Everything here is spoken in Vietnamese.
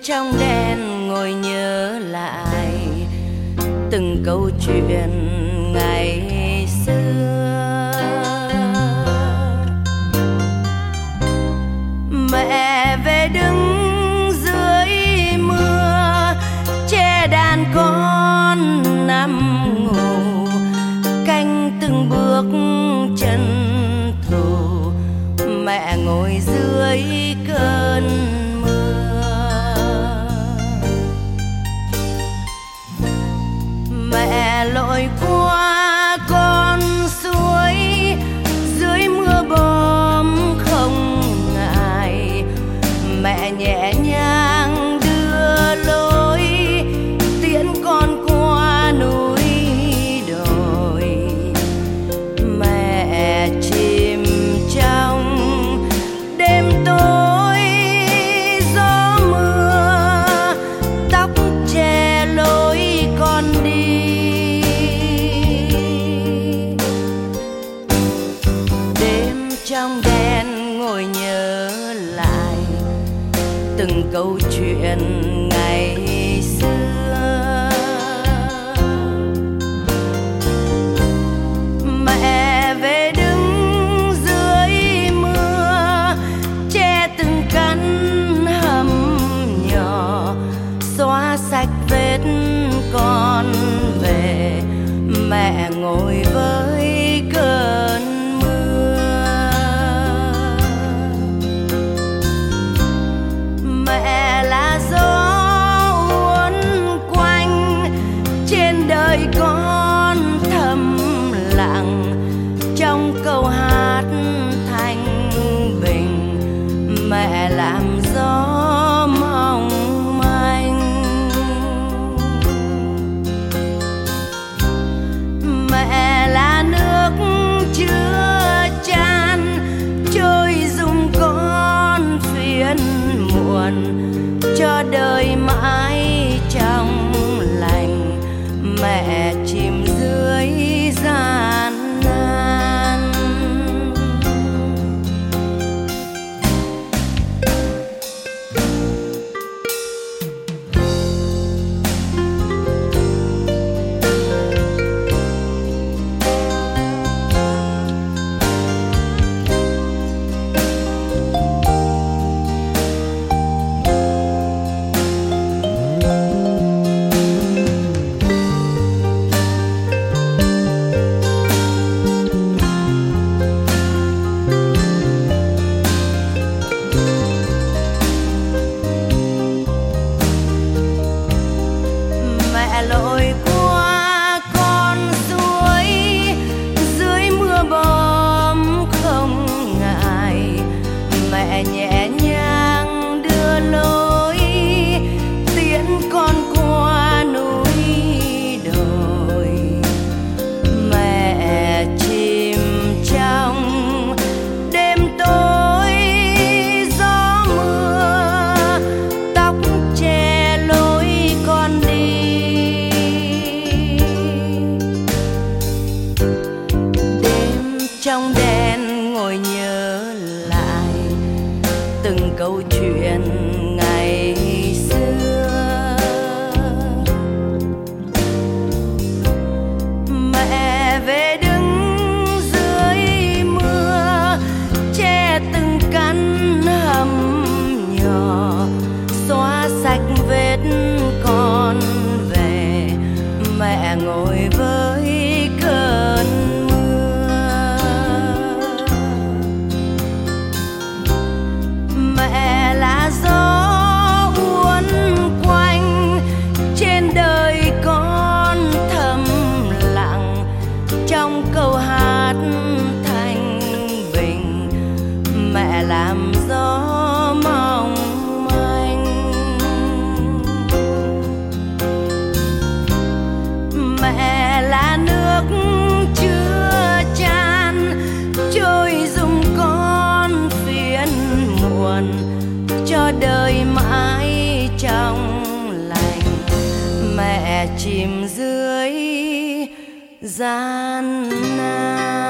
trong đèn ngồi nhớ lại từng câu chuyện ngày xưa. Mẹ về đứng dưới mưa che đàn con nằm ngủ, canh từng bước chân thù. Mẹ ngồi dưới cơn mưa, mẹ lội qua con suối dưới mưa bom không ngại. Mẹ nhẹ nhàng đưa lối tiễn con qua núi đồi. Mẹ chìm trong đêm tối gió mưa, tóc che lối con đi. Đêm trong đèn ngồi nhớ lại từng câu chuyện ngày xưa. Mẹ về đứng dưới mưa che từng căn hầm nhỏ, xóa sạch vết con về. Mẹ ngồi với cơn mưa, mẹ là gió uốn quanh trên đời con thầm lặng. Trong câu hát thanh bình mẹ làm gió mong manh. Mẹ là nước chứa chan trôi dung con phiền muộn, cho đời mãi trong lành. Mẹ chìm dưới gian nan. Mẹ lội qua con suối dưới mưa bom không ngại. Mẹ nhẹ nhàng đưa lối tiễn con qua núi đồi. Mẹ chìm trong đêm tối gió mưa, tóc che lối con đi. Đêm trong đèn ngồi nhớ lại từng câu chuyện ngày xưa. Mẹ về đứng dưới mưa che từng căn hầm nhỏ, xóa sạch vết con về. Mẹ ngồi với cơn mưa, mẹ là gió uốn quanh trên đời con thầm lặng. Trong câu hát thanh bình mẹ làm gió mong manh. Mẹ là nước chứa chan trôi dung con phiền muộn, cho đời mãi trong lành. Mẹ chìm dưới gian nan.